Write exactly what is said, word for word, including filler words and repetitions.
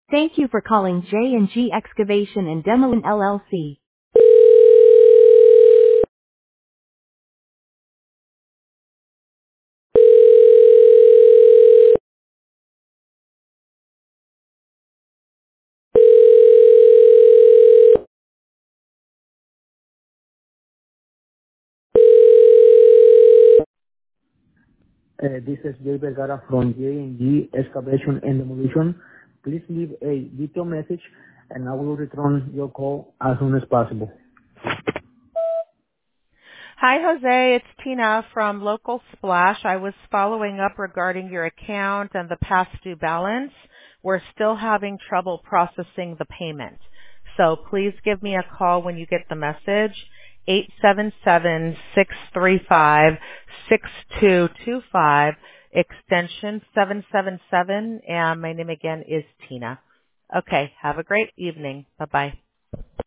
Thank you for calling J and G Excavation and Demolition L L C. Uh, This is Jay Vergara from J and G Excavation and Demolition. Please leave a detailed message, and I will return your call as soon as possible. Hi, Jose. It's Tina from Local Splash. I was following up regarding your account and the past due balance. We're still having trouble processing the payment. So please give me a call when you get the message, eight seven seven, six three five, six two two five, extension seven seven seven, and my name again is Tina. Okay, have a great evening. Bye-bye.